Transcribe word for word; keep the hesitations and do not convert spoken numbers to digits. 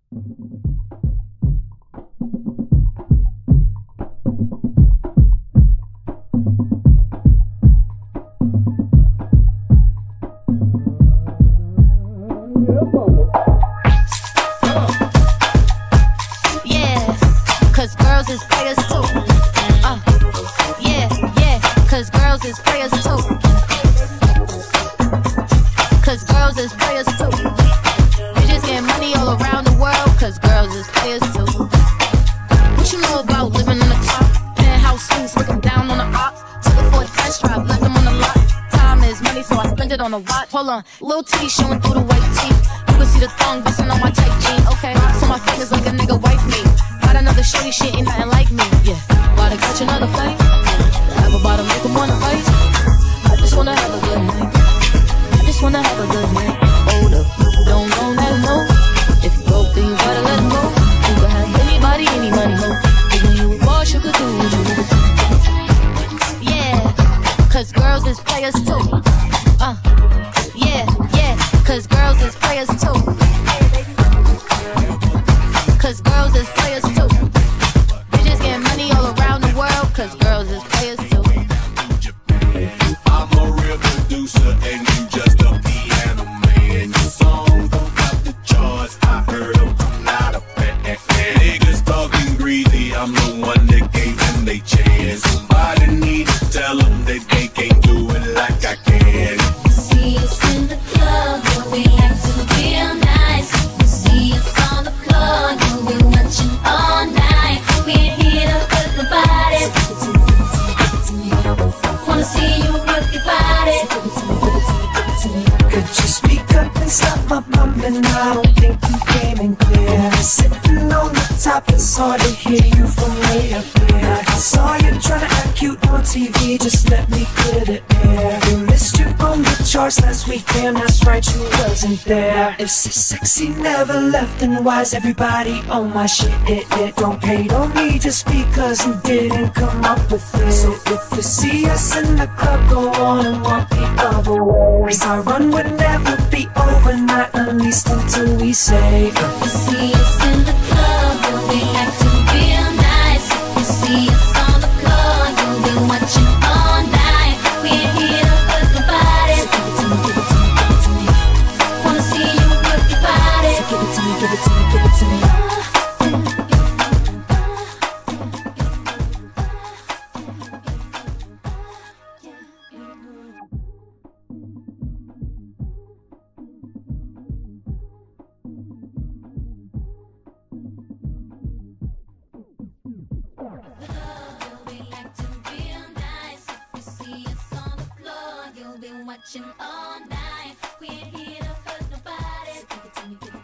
Yeah, cause girls is players too. Uh, yeah, yeah, cause girls is players too. Cause girls is players too. Bitches getting money all around the world, cause girls is players too. What you know about living on the top? Penthouse suites, looking down on the ops. Took it for a test drive, left them on the lot. Time is money, so I spend it on a watch. Hold on, little T showing through the white teeth. You can see the thong bustin' on my tight jeans. Okay, so my fingers like a nigga wife me. Got another shorty, shit ain't nothing like me. Yeah, about to catch another fight. Have a bottom, make 'em wanna fight. I just wanna have a good night. I just wanna have a good night. Hold up, don't know, let 'em know. If you broke, then you gotta let 'em go. You can have anybody, any money, ho. Cause when you a boss, you could do what you do. Yeah, cause girls is players too. Uh, yeah, yeah, cause girls is players too. Cause girls is players too. Bitches getting money all around the world, cause girls is players too. I'm a real producer and you just a piano man. Your songs don't have the charts, I heard them, I'm not a fan. Niggas talking greedy, I'm the one that gave them they chance. Somebody need to tell them that they can't do it like I can. See us in the club, you'll be acting real nice. See us on the floor, you'll be watching all night. We're here to hurt the body. Wanna see you work your body. Could you speak up and stop my bumping? I don't think you came in clear. Sitting on the top, it's hard to hear you from way up here. I saw you trying to act cute on T V, just let me clear the air. We missed you on the charts last weekend, that's right, you wasn't there. If so sexy never left, then why's everybody on my shit? It, it don't hate on me just because you didn't come up with it. So if you see us in the club, go on and walk the other way. Our run would never be over, not at least until we say. You see us in the club, you'll be acting real nice. You see us on the floor, you'll be watching all night. We're here to hurt the body. Wanna see you work your body. Give it to me, give it to me, give it to me. You'll be acting real nice. You see us on the floor, you'll be watching all night. We're here to hurt nobody. Give it to me, give it to me.